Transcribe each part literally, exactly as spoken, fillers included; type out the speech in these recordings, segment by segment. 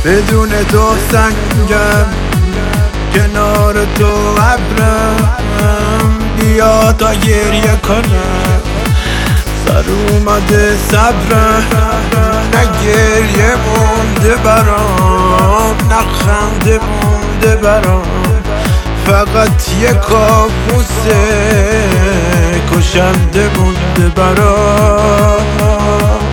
بدون تو سنگم، کنار تو ابرم. بیا تا گریه کنم، سر اومده صبرم. نه گریه مونده برام، نه خنده مونده برام، فقط یه کابوسه کشنده مونده برام.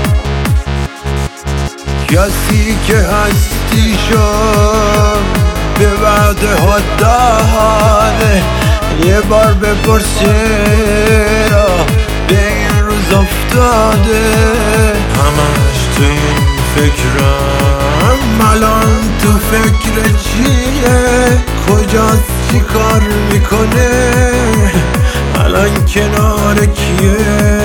کسی که هستی شد به وعده ها داره، یه بار بپرس چرا به این روز افتاده. همش تو این فکرم، الان تو فکر چیه؟ کجاست؟ چی کار میکنه؟ الان کنار کیه؟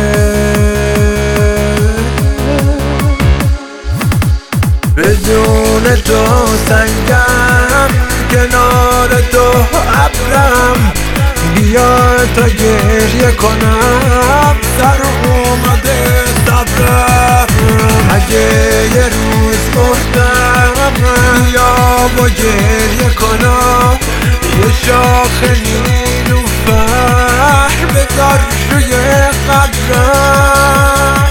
بدون تو سنگم، کنار تو ابرم. بیا تا گریه کنم، سر اومده صبرم. اگه یه روز مردم، بیا با گریه کنم. یه شاخ نیلوفر بذار روی قبرم.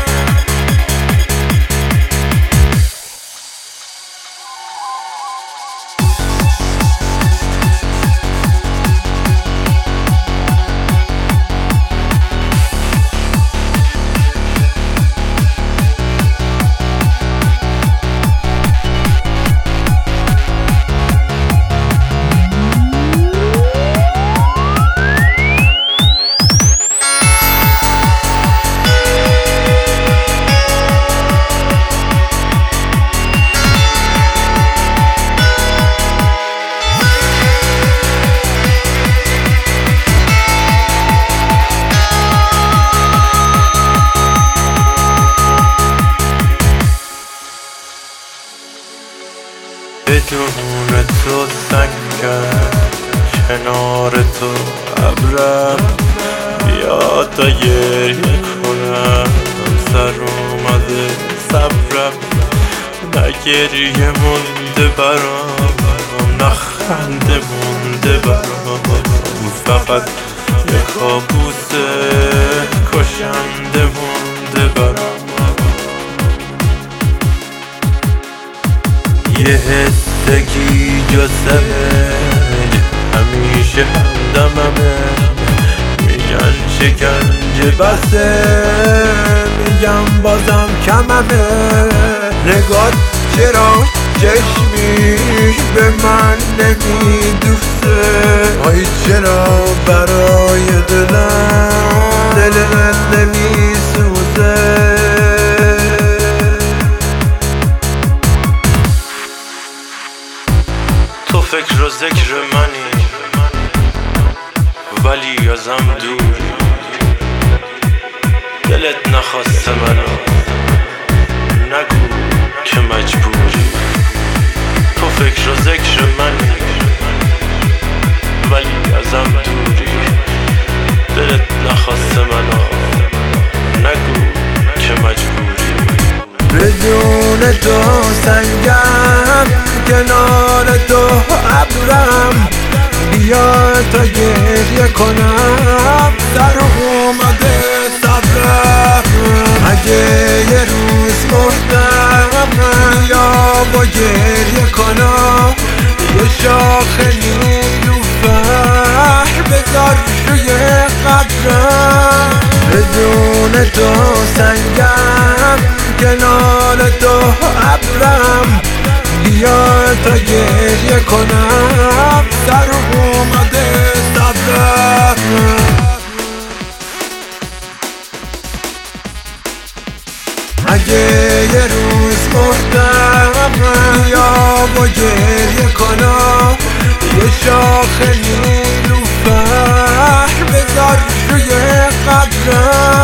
بدون تو سنگم، کنار تو ابرم. بیا تا گریه کنم، سر اومده صبرم. نه گریه مونده برام، نه خنده مونده برام، فقط یه کابوسه کشنده مونده برام. یه حسگی جسمه همیشه همدممه، میگن شکنجه بسه، میگم بازم کممه. نگات چرا چشمیش به من نمیدوسته؟ آی چرا برای دلم دلت نمیسوزه؟ تو فکر و ذکر منی ولی ازم دوری، دلت نخواسته منو نگو که مجبوری. تو فکر و ذکر منی ولی ازم دوری، دلت نخواسته منو نگو که مجبوری. بدون تو سنگم، کنار تو ابرم. بیا تا گریه کنم، سر اومده صبرم. اگه یه روز مردم، بیا با گریه کنم. یه شاخ نیلوفر بذار روی قبرم. بدون تو سنگم، کنار تو ابرم. بیا تا گریه کنم، سر اومده صبرم. اگه یه روز مردم، بیا با گریه کنم. یه شاخ نیلوفر بذار روی قبرم.